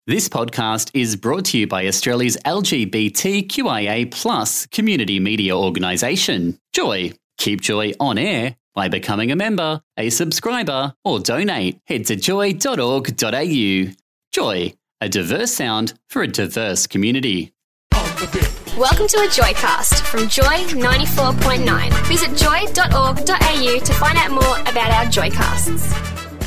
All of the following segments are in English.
This podcast is brought to you by Australia's LGBTQIA+ community media organisation, Joy. Keep Joy on air by becoming a member, a subscriber, or donate. Head to joy.org.au. Joy, a diverse sound for a diverse community. Welcome to a Joycast from Joy 94.9. Visit joy.org.au to find out more about our Joycasts.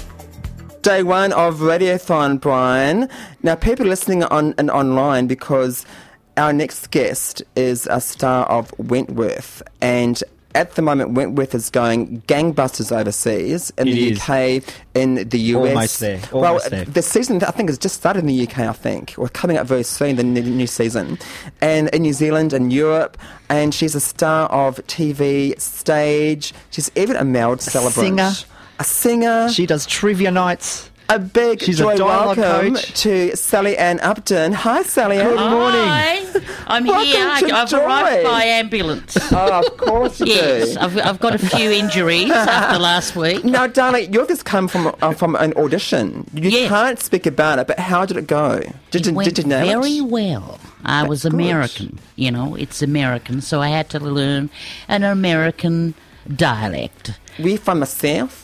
Day one of Radiothon, Brian. Now, people are listening online because our next guest is a star of Wentworth, and at the moment, Wentworth is going gangbusters overseas, in the UK, in the US. Almost there. Almost there. The season, I think, has just started in the UK, I think, or coming up very soon, the new season. And in New Zealand and Europe, and she's a star of TV, stage. She's even a male celebrant. A singer. She does trivia nights. A big joy welcome to Sally Ann Upton. Hi, Sally Ann. Good morning. Hi, I'm here. I've arrived by ambulance. Oh, of course you yes, do. I've got a few injuries after last week. Now, darling, you've just come from an audition. You can't speak about it, but how did it go? Did you nail it? Very well. I was American. You know, it's American, so I had to learn an American dialect. Were you from the South?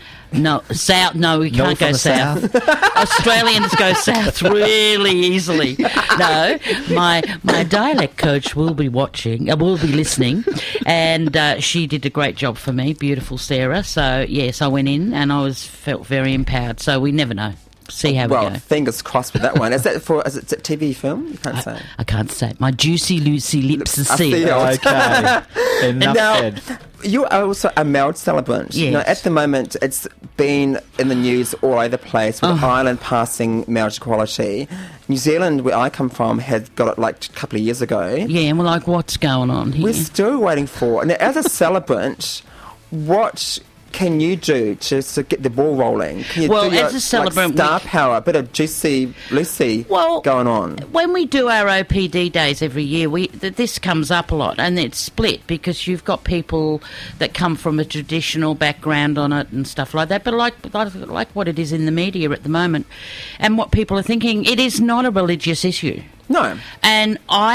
No, south. No, we can't go south. Australians go south really easily. No, my dialect coach will be watching. Will be listening, and she did a great job for me. Beautiful Sarah. So yes, I went in and I felt very empowered. So we never know. See how we go. Fingers crossed with that one. Is it a TV film? You can't say. I can't say. My juicy Lucy lips are sealed. Okay. Enough said. You are also a marriage celebrant. Yes. You know, at the moment, it's been in the news all over the place with Ireland passing marriage equality. New Zealand, where I come from, had got it like a couple of years ago. Yeah, and we're like, what's going on here? We're still waiting for it. And as a celebrant, what can you do to get the ball rolling? Can you as a celebrant, star power, a bit of juicy Lucy going on? When we do our OPD days every year, this comes up a lot, and it's split because you've got people that come from a traditional background on it and stuff like that. But like what it is in the media at the moment, and what people are thinking, it is not a religious issue. No. And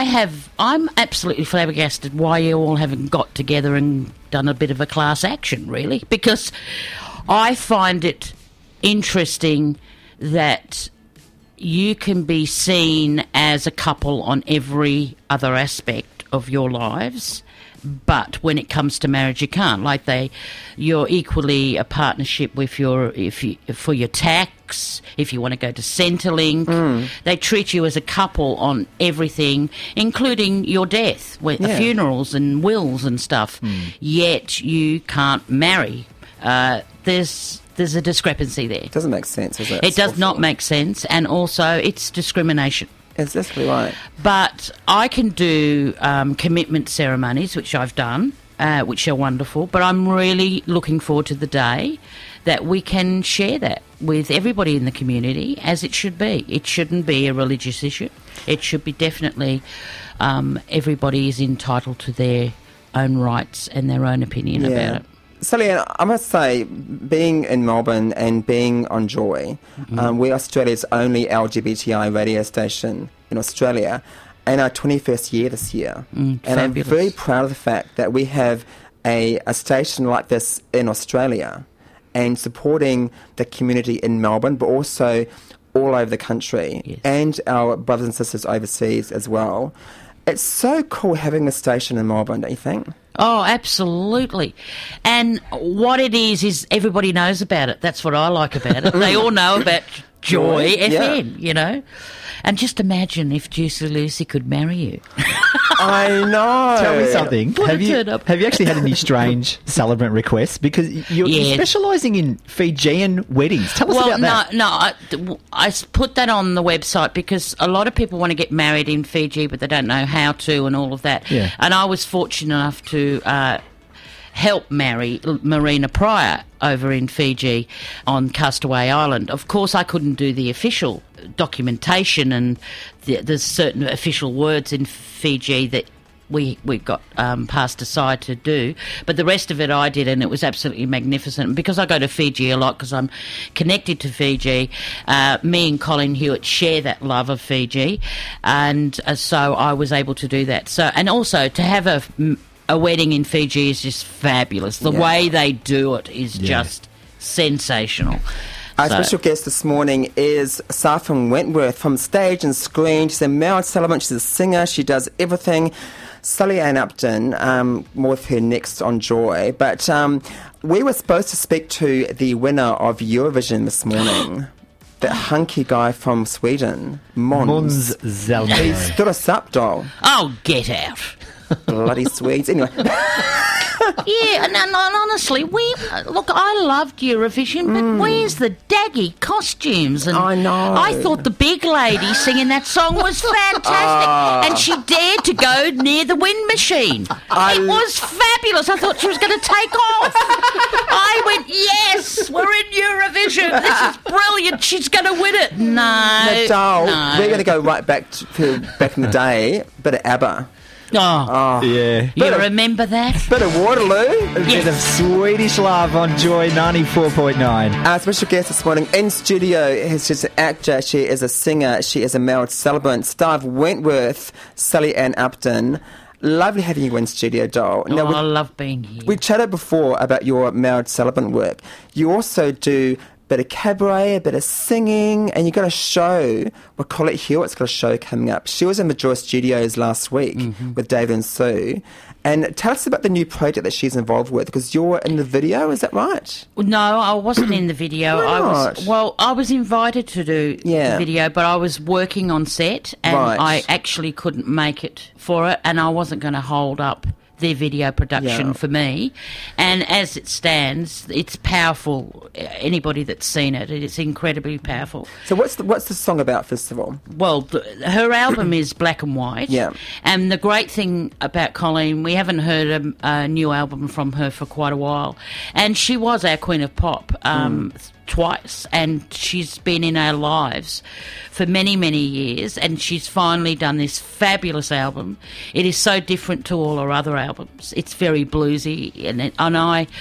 I'm absolutely flabbergasted why you all haven't got together and done a bit of a class action, really, because I find it interesting that you can be seen as a couple on every other aspect of your lives, but when it comes to marriage, you can't. You're equally a partnership with for your tax. If you want to go to Centrelink, they treat you as a couple on everything, including your death, funerals and wills and stuff. Yet you can't marry. There's a discrepancy there. It doesn't make sense, does it? It does not make sense, and also it's discrimination. Exactly right. But I can do commitment ceremonies, which I've done, which are wonderful. But I'm really looking forward to the day that we can share that with everybody in the community, as it should be. It shouldn't be a religious issue. It should be definitely everybody is entitled to their own rights and their own opinion about it. Sally, I must say, being in Melbourne and being on Joy, we're Australia's only LGBTI radio station in Australia, and our 21st year this year. And I'm very proud of the fact that we have a station like this in Australia and supporting the community in Melbourne, but also all over the country, and our brothers and sisters overseas as well. It's so cool having a station in Melbourne, don't you think? Oh, absolutely. And what it is everybody knows about it. That's what I like about it. They all know about Joy FM, you know. And just imagine if Juicy Lucy could marry you. I know. Tell me something. Have you actually had any strange celebrant requests? Because you're specialising in Fijian weddings. Tell us about that. I put that on the website because a lot of people want to get married in Fiji, but they don't know how to and all of that. Yeah. And I was fortunate enough to help marry Marina Pryor over in Fiji on Castaway Island. Of course, I couldn't do the official documentation, and there's certain official words in Fiji that we got passed aside to do, but the rest of it I did, and it was absolutely magnificent. And because I go to Fiji a lot, because I'm connected to Fiji, me and Colin Hewitt share that love of Fiji, and so I was able to do that. So, and also to have a wedding in Fiji is just fabulous. The way they do it is just sensational. Our special guest this morning is Saffron Wentworth from stage and screen. She's a male celebrant, she's a singer, she does everything. Sally Ann Upton, more with her next on Joy. But we were supposed to speak to the winner of Eurovision this morning. That hunky guy from Sweden, Måns Zelmerlöw. He stood us up, doll. Oh, get out. Bloody Swedes. Anyway. Yeah, and honestly, look, I loved Eurovision, but where's the daggy costumes? And I know. I thought the big lady singing that song was fantastic, and she dared to go near the wind machine. It was fabulous. I thought she was going to take off. I went, yes, we're in Eurovision. This is brilliant. She's going to win it. No. We're going to go right back to back in the day, bit of ABBA. Oh, yeah. You remember that? Bit of Waterloo. A bit of Swedish love on Joy 94.9. Our special guest this morning in studio is just an actor, she is a singer, she is a male celebrant, star of Wentworth, Sally Ann Upton. Lovely having you in studio, doll. Now, I love being here. We chatted before about your male celebrant work. You also do bit of cabaret, a bit of singing, and you got a show. Well, Colette Hewitt's got a show coming up. She was in the Joy Studios last week with David and Sue. And tell us about the new project that she's involved with, because you're in the video, is that right? No, I wasn't in the video. I was invited to do the video, but I was working on set, and I actually couldn't make it for it, and I wasn't going to hold up their video production for me. And as it stands, it's powerful. Anybody that's seen it, it's incredibly powerful. So what's the song about, first of all? Well, her album is Black and White. Yeah. And the great thing about Colleen, we haven't heard a new album from her for quite a while. And she was our Queen of Pop twice, and she's been in our lives for many, many years, and she's finally done this fabulous album. It is so different to all her other albums. It's very bluesy, and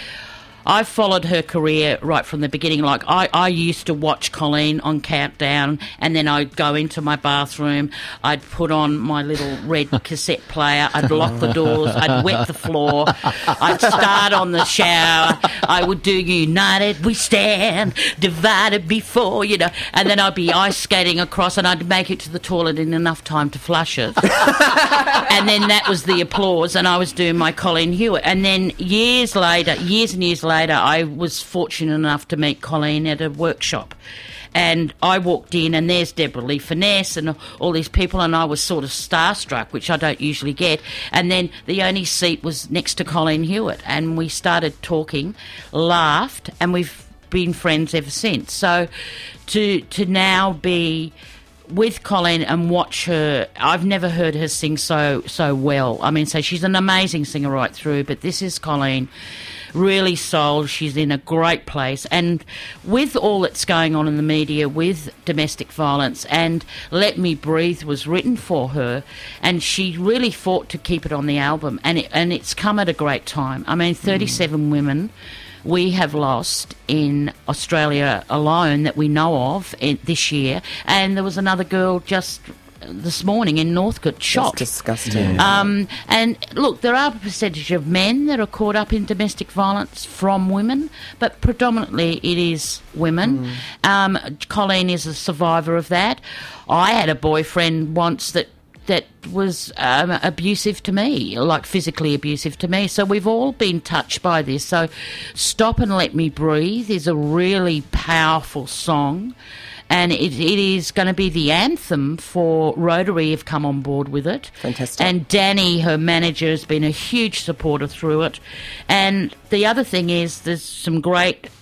I followed her career right from the beginning. Like, I used to watch Colleen on Countdown, and then I'd go into my bathroom, I'd put on my little red cassette player, I'd lock the doors, I'd wet the floor, I'd start on the shower, I would do United We Stand, Divided Before, and then I'd be ice skating across, and I'd make it to the toilet in enough time to flush it. And then that was the applause, and I was doing my Colleen Hewitt. And then years and years later, I was fortunate enough to meet Colleen at a workshop, and I walked in, and there's Deborah Lee Finesse and all these people, and I was sort of starstruck, which I don't usually get. And then the only seat was next to Colleen Hewitt, and we started talking, laughed, and we've been friends ever since. So to now be with Colleen and watch her, I've never heard her sing so well. I mean, so she's an amazing singer right through, but this is Colleen. Really sold. She's in a great place. And with all that's going on in the media with domestic violence, and Let Me Breathe was written for her, and she really fought to keep it on the album. And it's come at a great time. I mean, 37 women we have lost in Australia alone that we know of this year. And there was another girl just this morning in Northcote shot. That's disgusting. And look, there are a percentage of men that are caught up in domestic violence from women, but predominantly it is women. Colleen is a survivor of that. I had a boyfriend once that was abusive to me, like physically abusive to me. So we've all been touched by this. So Stop and Let Me Breathe is a really powerful song. And it is going to be the anthem for Rotary, have come on board with it. Fantastic. And Danny, her manager, has been a huge supporter through it. And the other thing is there's some great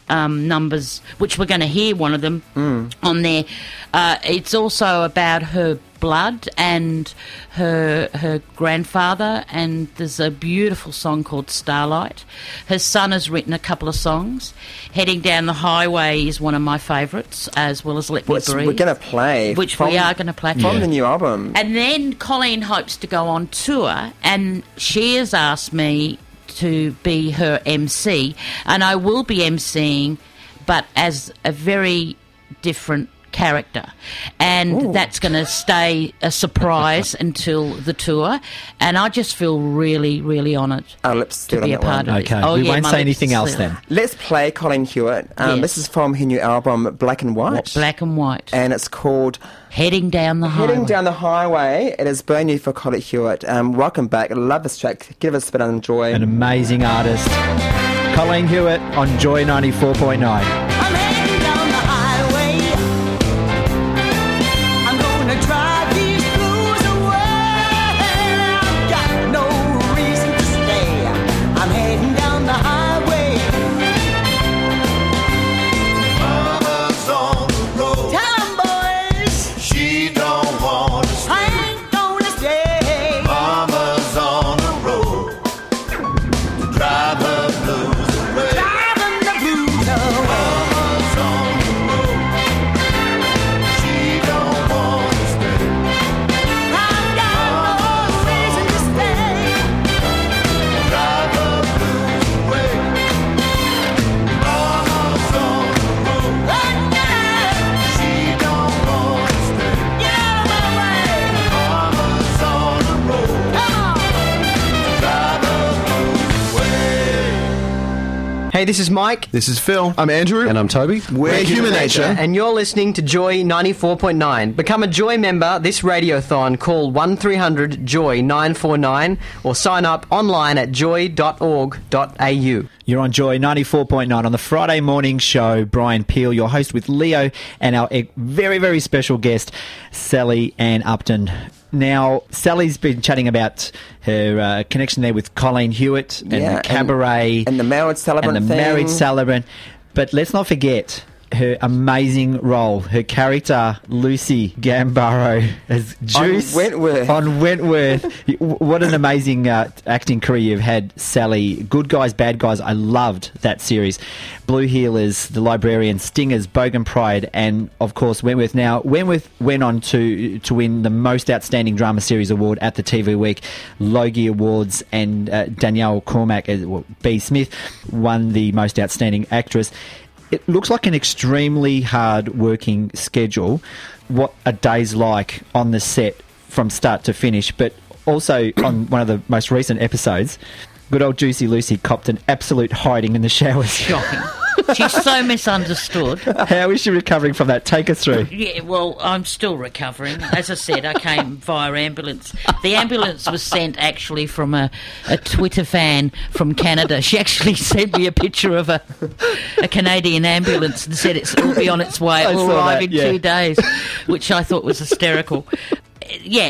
numbers, which we're going to hear one of them on there. It's also about her blood and her grandfather, and there's a beautiful song called Starlight. Her son has written a couple of songs. Heading Down the Highway is one of my favourites, as well as Let Me Breathe. We're going to play. Which we are going to play. From the new album. And then Colleen hopes to go on tour, and she has asked me to be her MC, and I will be MCing, but as a very different character, and that's going to stay a surprise until the tour, and I just feel really, really honoured to be a part of it. Okay, we won't say anything else then. Let's play Colleen Hewitt. This is from her new album, Black and White. Black and White. And it's called Heading Down the Highway. Heading Down the Highway. It is brand new for Colleen Hewitt. Welcome back. I love this track. Give it a spin and enjoy. An amazing artist. Colleen Hewitt on Joy 94.9. Hey, this is Mike. This is Phil. I'm Andrew. And I'm Toby. We're Human Nature. And you're listening to Joy 94.9. Become a Joy member this radiothon. Call 1300 Joy 949 or sign up online at joy.org.au. You're on Joy 94.9 on the Friday morning show. Brian Peel, your host, with Leo and our very, very special guest, Sally Ann Upton. Now, Sally's been chatting about her connection there with Colleen Hewitt and the cabaret. And the marriage celebrant But let's not forget her amazing role, her character, Lucy Gambaro, as Juice on Wentworth. What an amazing acting career you've had, Sally. Good Guys, Bad Guys, I loved that series. Blue Heelers, The Librarian, Stingers, Bogan Pride, and, of course, Wentworth. Now, Wentworth went on to win the Most Outstanding Drama Series Award at the TV Week, Logie Awards, and Danielle Cormack, B. Smith, won the Most Outstanding Actress. It looks like an extremely hard-working schedule, what a day's like on the set from start to finish, but also on one of the most recent episodes, good old Juicy Lucy copped an absolute hiding in the showers. Shocking. She's so misunderstood. How is she recovering from that? Take us through. Yeah, well, I'm still recovering. As I said, I came via ambulance. The ambulance was sent actually from a Twitter fan from Canada. She actually sent me a picture of a Canadian ambulance and said it'll be on its way. It will arrive in 2 days, which I thought was hysterical. Yeah,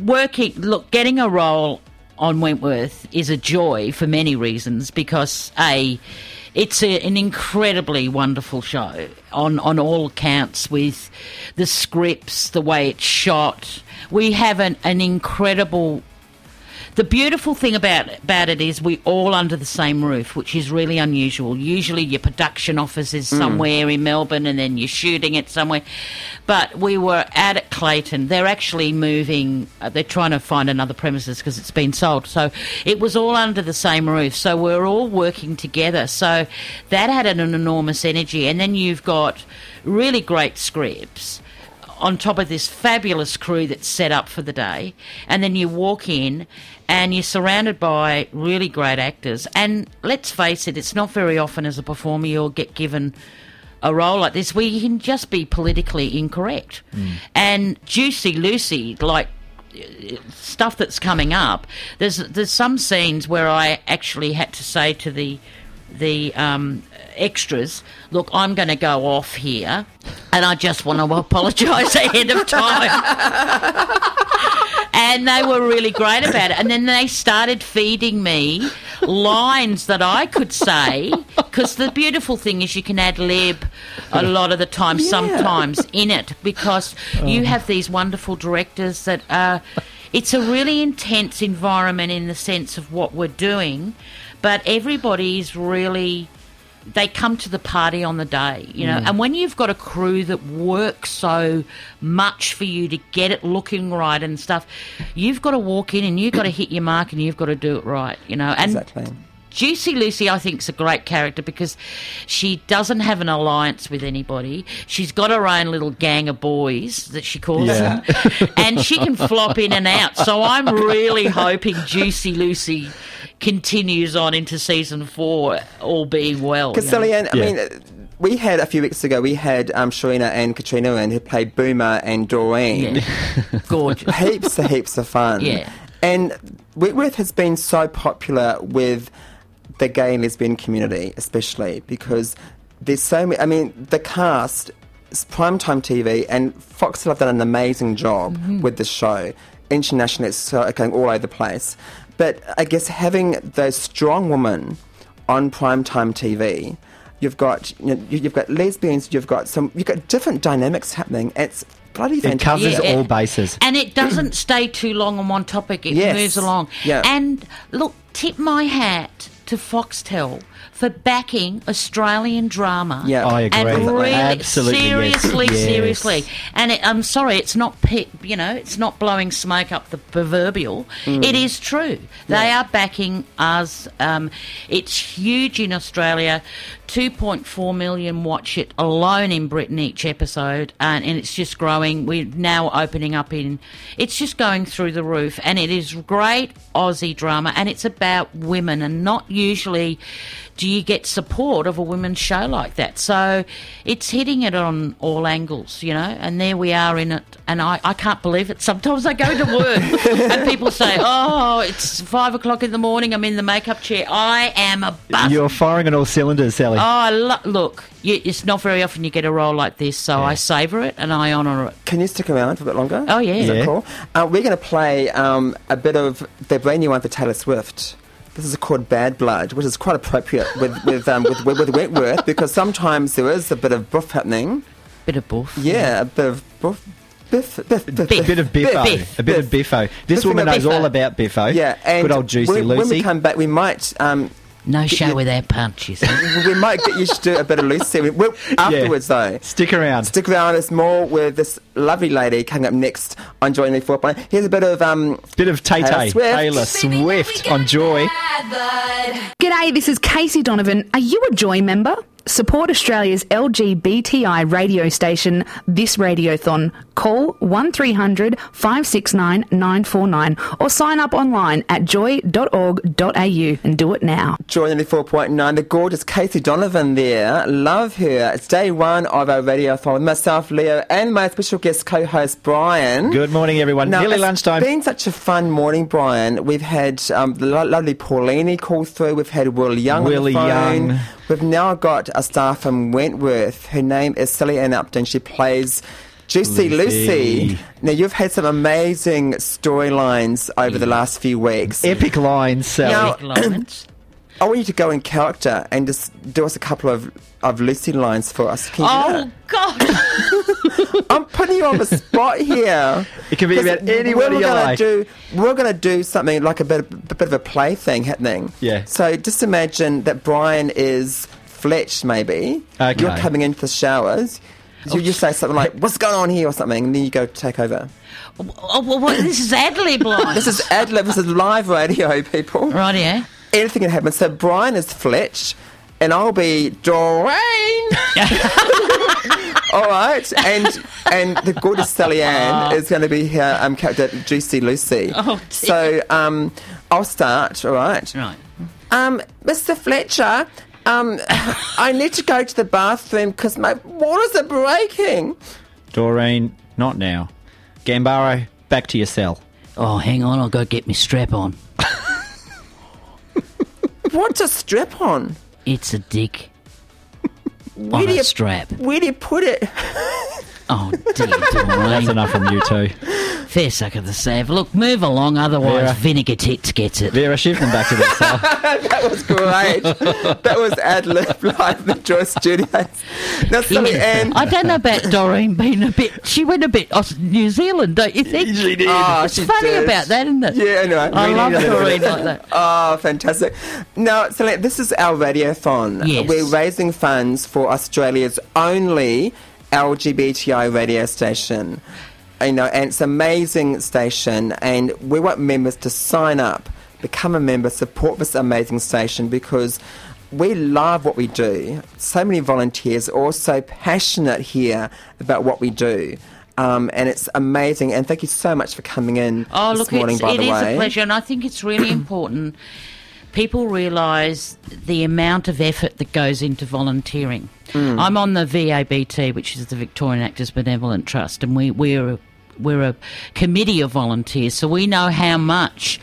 getting a role on Wentworth is a joy for many reasons because, it's an incredibly wonderful show on all accounts, with the scripts, the way it's shot. We have an incredible... The beautiful thing about it is we're all under the same roof, which is really unusual. Usually your production office is somewhere in Melbourne and then you're shooting it somewhere. But we were at Clayton. They're actually moving. They're trying to find another premises because it's been sold. So it was all under the same roof. So we're all working together. So that had an enormous energy. And then you've got really great scripts on top of this fabulous crew that's set up for the day, and then you walk in and you're surrounded by really great actors. And let's face it, it's not very often as a performer you'll get given a role like this where you can just be politically incorrect. And Juicy Lucy, like stuff that's coming up, there's some scenes where I actually had to say to the extras, look, I'm going to go off here and I just want to apologise ahead of time. And they were really great about it. And then they started feeding me lines that I could say, because the beautiful thing is you can ad-lib a lot of the time, sometimes in it, because you have these wonderful directors that are... It's a really intense environment in the sense of what we're doing, but everybody's really... They come to the party on the day, you know, and when you've got a crew that works so much for you to get it looking right and stuff, you've got to walk in and you've got to hit your mark and you've got to do it right, you know. And exactly. Juicy Lucy, I think, is a great character because she doesn't have an alliance with anybody. She's got her own little gang of boys that she calls them, and she can flop in and out. So I'm really hoping Juicy Lucy continues on into season 4, all being well. Because Sally-Anne, I mean, we had a few weeks ago, we had Sharina and Katrina in, who played Boomer and Doreen. Yeah. Gorgeous. Heaps of fun. Yeah. And Wentworth has been so popular with the gay and lesbian community, especially because there's so many. I mean, the cast, it's primetime TV, and Fox have done an amazing job with the show. Internationally, it's going all over the place. But I guess having those strong women on primetime TV, you've got lesbians, you've got different dynamics happening. It's bloody fantastic. It covers all bases, and it doesn't stay too long on one topic. It moves along. Yeah. And look, tip my hat to Foxtel for backing Australian drama. Yeah, I agree. And really, absolutely, seriously. And I'm sorry, it's not it's not blowing smoke up the proverbial. It is true. They are backing us. It's huge in Australia. 2.4 million watch it alone in Britain each episode, and it's just growing. We're now opening up it's just going through the roof, and it is great Aussie drama, and it's about women, and not usually do you get support of a women's show like that. So it's hitting it on all angles, you know, and there we are in it, and I can't believe it. Sometimes I go to work and people say, oh, it's 5 o'clock in the morning, I'm in the makeup chair. I am a bust. You're firing on all cylinders, Sally. Oh, look, it's not very often you get a role like this, so I savour it and I honour it. Can you stick around for a bit longer? Oh, yeah. Is that cool? We're going to play a bit of the brand new one for Taylor Swift. This is called Bad Blood, which is quite appropriate with Wentworth, because sometimes there is a bit of boof happening. Bit of boof. Yeah, a bit of boof. A bit of biffo. This woman knows all about biffo. Yeah, and good old Juicy Lucy. When we come back, we might... no show without punches. We might get you to do a bit of Lucy afterwards, though. Stick around. There's more with this lovely lady coming up next on Joy 94.9. Here's a bit of Taylor Swift on Joy. G'day, this is Casey Donovan. Are you a Joy member? Support Australia's LGBTI radio station, This Radiothon. Call 1300 569 949 or sign up online at joy.org.au and do it now. Joy 94.9, the gorgeous Casey Donovan there. Love her. It's day one of our radiothon with myself, Leo, and my special guest co-host, Brian. Good morning, everyone. Nearly lunchtime. It's been such a fun morning, Brian. We've had the lovely Paulini call through. We've had Will Young on the phone. We've now got a star from Wentworth. Her name is Sally-Anne Upton. She plays Juicy Lucy. Now, you've had some amazing storylines over the last few weeks. Epic lines, Sally. I want you to go in character and just do us a couple of Lucy lines for us. Can you do that? God. I'm putting you on the spot here. It can be about anybody you like. We're going to do something like a bit of a play thing happening. Yeah. So just imagine that Brian is Fletch, maybe. Okay. You're coming into the showers. You just say something like, what's going on here, or something, and then you go take over. Well, this is ad-lib lines. This is ad-lib. This is live radio, people. Right, yeah. Anything can happen. So Brian is Fletch, and I'll be Doreen. All right, and the gorgeous Sally-Anne is going to be here, character Juicy Lucy. Oh, dear. So I'll start. All right. Right. Mr. Fletcher, I need to go to the bathroom because my waters are breaking. Doreen, not now. Gambaro, back to your cell. Oh, hang on, I'll go get my strap on. What's a strap on? It's a dick on a strap. Where do you put it? Oh, dear, Doreen. That's enough from you two. Fair suck of the sav. Look, move along, otherwise Vera. Vinegar Tits gets it. Vera, shift them back to themselves. That was great. That was ad-lib live in Joy Studios. Now, Sally Ann... I don't know about Doreen being a bit... She went a bit New Zealand, don't you think? She did. Oh, It's funny about that, isn't it? Yeah, no. I love Doreen like that. Oh, fantastic. Now, Sally, this is our radiothon. Yes. We're raising funds for Australia's only LGBTI radio station. And it's an amazing station, and we want members to sign up, become a member, support this amazing station, because we love what we do. So many volunteers are also passionate here about what we do. And it's amazing. And thank you so much for coming in this morning, by the way. It is a pleasure, and I think it's really important people realise the amount of effort that goes into volunteering. I'm on the VABT, which is the Victorian Actors Benevolent Trust, and we're a committee of volunteers, so we know how much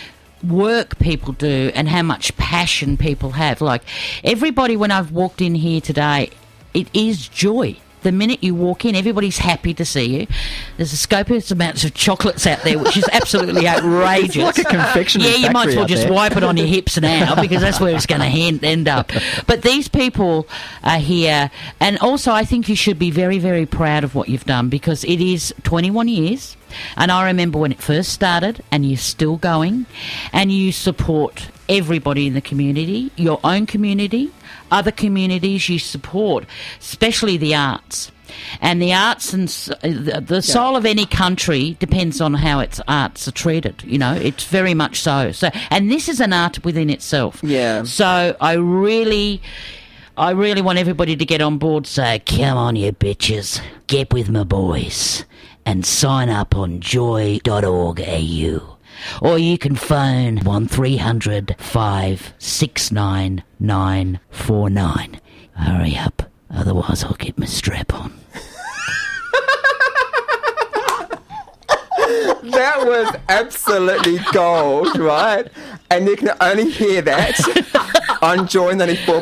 work people do and how much passion people have. Like, everybody, when I've walked in here today, it is joy. The minute you walk in, everybody's happy to see you. There's a copious amounts of chocolates out there, which is absolutely outrageous. It's like a confectionery Yeah, you might as well factory just out there. wipe it on your hips now, because that's where it's going to end up. But these people are here, and also I think you should be very, very proud of what you've done, because it is 21 years, and I remember when it first started, and you're still going, and you support everybody in the community, your own community, other communities you support, especially the arts. And the arts and the soul of any country depends on how its arts are treated. It's very much so. And this is an art within itself. Yeah. So I really want everybody to get on board. So come on, you bitches, get with my boys, and sign up on joy.org.au. Or you can phone 1300 569 949. Hurry up, otherwise I'll get my strap on. That was absolutely gold, right? And you can only hear that on Joy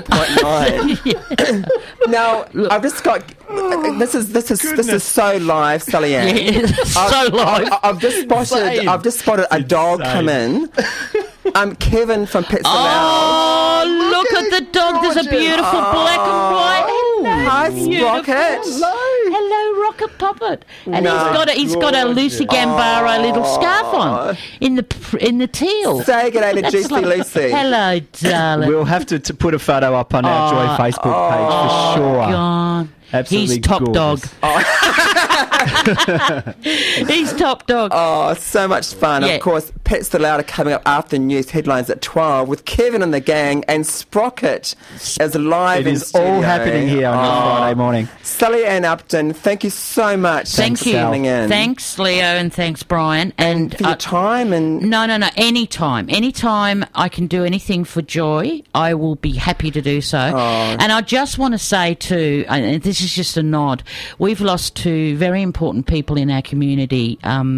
94.9. Now, I've just got... This is so live, Sally Ann. Yeah, so live. I've just spotted a dog come in. Kevin from Pets Aloud. Oh, look at the dog. There's a beautiful black and white. Hi, Sprocket. Hello, Rocket Puppet. And he's got a Lucy Gambaro little scarf on in the teal. Say good day to Juicy Lucy. Hello, darling. We'll have to put a photo up on our Joy Facebook page for sure. God. Absolutely He's top gorgeous. dog. He's top dog. Oh, so much fun. Yeah. Of course, Pets Aloud are coming up after news headlines at 12 with Kevin and the gang, and Sprocket as live in It is studio. all happening here on your Friday morning. Sally Ann Upton, thank you so much. Thank you. for coming in. Thanks, Leo, and thanks, Brian. And for your time. And No. Anytime I can do anything for Joy, I will be happy to do so. And I just want to say too, and this is just a nod, we've lost two very important people in our community,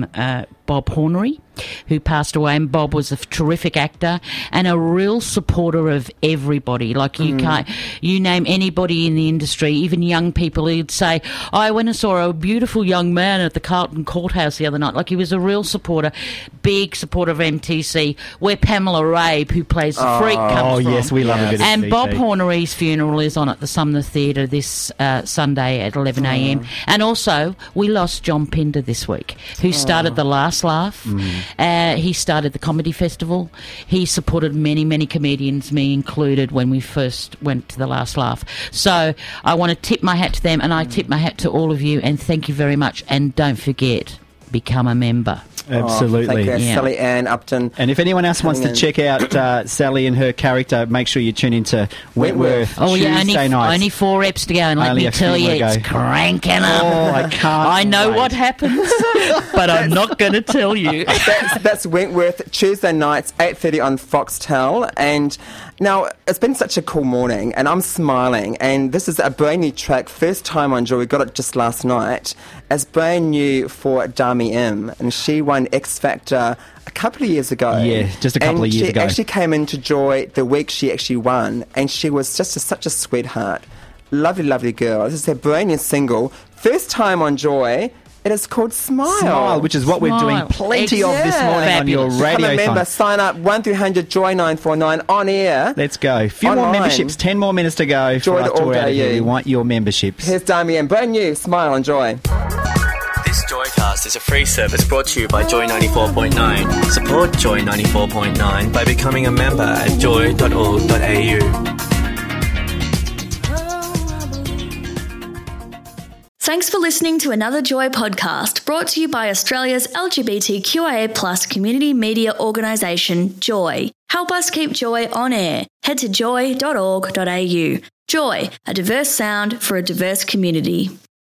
Bob Hornery, who passed away, and Bob was a terrific actor and a real supporter of everybody. Like, you name anybody in the industry, even young people, who'd say, I went and saw a beautiful young man at the Carlton Courthouse the other night. Like, he was a real supporter, big supporter of MTC, where Pamela Rabe, who plays the Freak, comes from. Oh, yes, we love a bit of And CT. Bob Hornery's funeral is on at the Sumner Theatre this Sunday at 11 a.m. And also, we lost John Pinder this week, who started The Last Laugh. He started the Comedy Festival. He supported many, many comedians, me included, when we first went to The Last Laugh. So I want to tip my hat to them, and I tip my hat to all of you, and thank you very much. And don't forget, become a member. Absolutely. thank you, Yeah. Sally Ann Upton. And if anyone else wants to Coming in. check out Sally and her character, make sure you tune into Wentworth Oh, yeah, Tuesday nights. only 4 reps to go, and let Only me a tell few you, more to it's go. cranking up. Oh, I can't I know wait. what happens, but I'm not going to tell you. That's Wentworth, Tuesday nights, 8:30 on Foxtel. And now, it's been such a cool morning, and I'm smiling. And this is a brand new track, first time on Joy. We got it just last night. It's brand new for Dami M, and she won X Factor a couple of years ago. Yeah, just a couple of years ago. She actually came into Joy the week she actually won, and she was just such a sweetheart. Lovely, lovely girl. This is her brand new single. First time on Joy. It is called Smile. Smile, which is what we're doing plenty of this morning on your radio. Become a member, sign up, 1300 Joy 949 on air. Let's go. Few more memberships, 10 more minutes to go. We want your memberships. Here's Damien, brand new, Smile and Joy. This Joycast is a free service brought to you by Joy 94.9. Support Joy 94.9 by becoming a member at joy.org.au. Thanks for listening to another Joy podcast brought to you by Australia's LGBTQIA+ community media organisation, Joy. Help us keep Joy on air. Head to joy.org.au. Joy, a diverse sound for a diverse community.